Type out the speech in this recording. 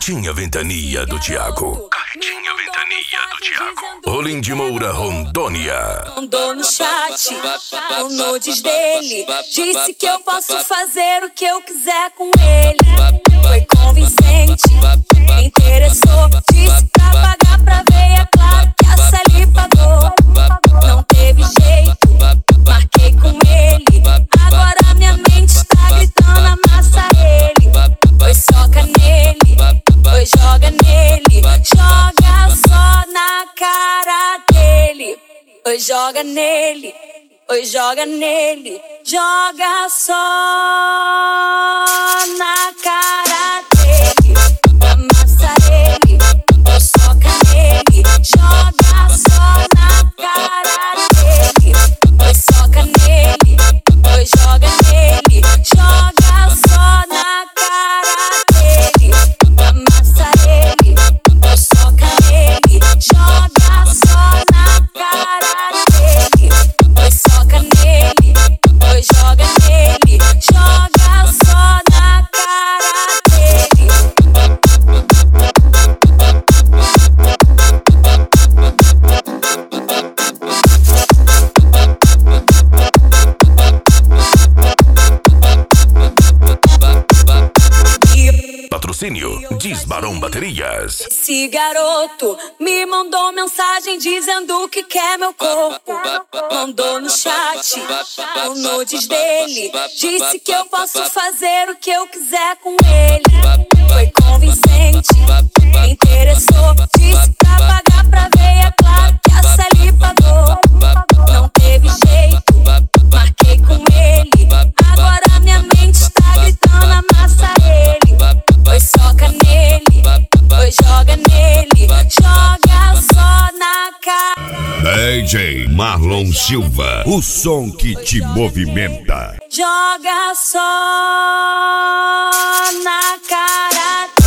Carretinha Ventania do Thiago. Carretinha Ventania do Thiago. Rolim de Moura, Rondônia. Mandou no chat o nudes dele. Disse que eu posso fazer o que eu quiser com ele. Foi convincente, me interessou. Disse pra pagar pra ver, é claro que a Sally pagou. Não teve jeito, marquei com ele. Agora minha mente está gritando, amassa ele. Foi soca nele, foi joga nele. Joga só na cara dele. Foi joga nele, foi joga nele. Joga só na cara dele. Amassa ele, foi soca nele. Joga só na cara dele. Foi soca nele, foi joga nele. Joga só na cara dele. Amassa ele, foi soca nele. Joga só na cara dele. Foi soca nele, foi joga nele. Joga só na cara dele. Patrocínio Disbarão Baterias. Esse garoto me mandou mensagem dizendo que quer meu corpo. Mandou no chat o nudes dele. Disse que eu posso fazer o que eu quiser com ele. Foi convincente, me interessou. Disse pra pagar pra ver, é claro que a Sally pagou. Não teve jeito, marquei com ele. Agora minha mente está gritando, amassa ele. Foi soca nele, foi joga nele. Joga só na cara. DJ Marlon Silva, o som que te movimenta. Joga só na cara.